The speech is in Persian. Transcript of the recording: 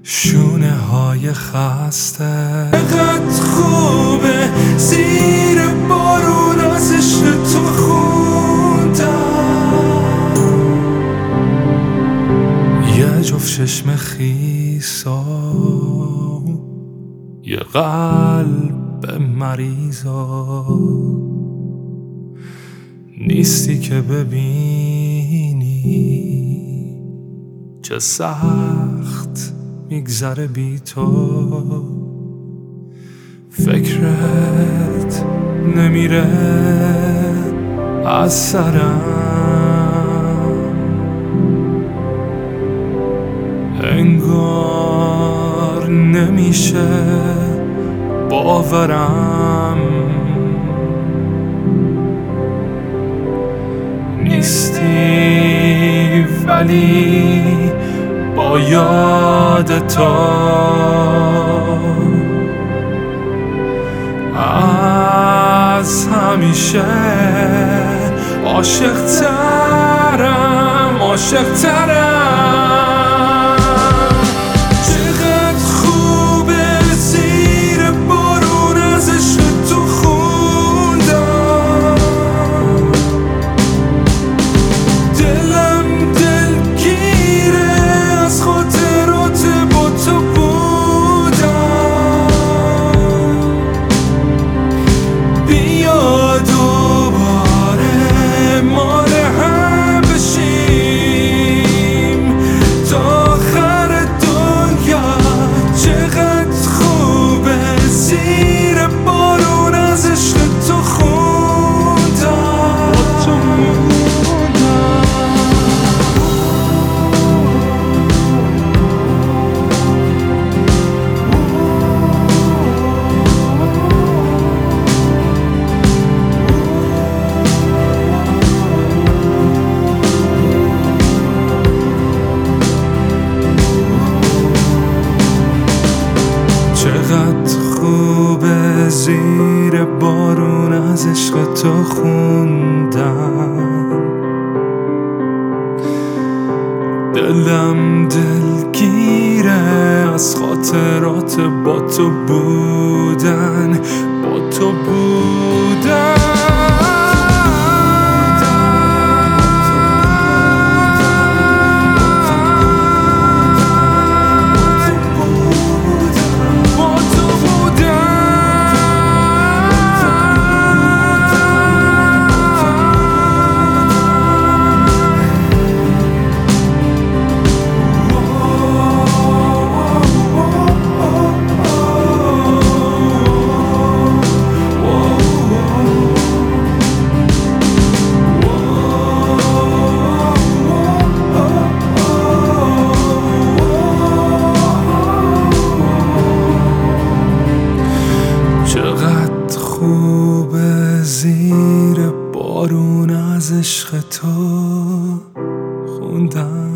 شونه های خسته. چقدر خوبه زیر بارون از عشق تو خوندم، یه جفت چشم خیسا، یه قلب مریضا، نیستی که ببینی چه سخت میگذره بی تو. فکرت نمیره از سرم، انگار نمیشه باورم. نیستی ولی با یاد تو از همیشه عاشق‌ترم، عاشق‌ترم. چقدر خوبه زیر بارون از عشق تو خوندم، دلم دلگیره از خاطرات با تو بودم. بیا دوباره مال هم بشیم تا آخر دنیا. چقدر خوبه زیر بارون از عشق تو خوندم، با تو چقدر خوبه زیر بارون از عشق تو خوندم، دلم دلگیره از خاطرات با تو بودن، با تو بودن. چقدر خوبه زیر بارون از عشق تو خوندم.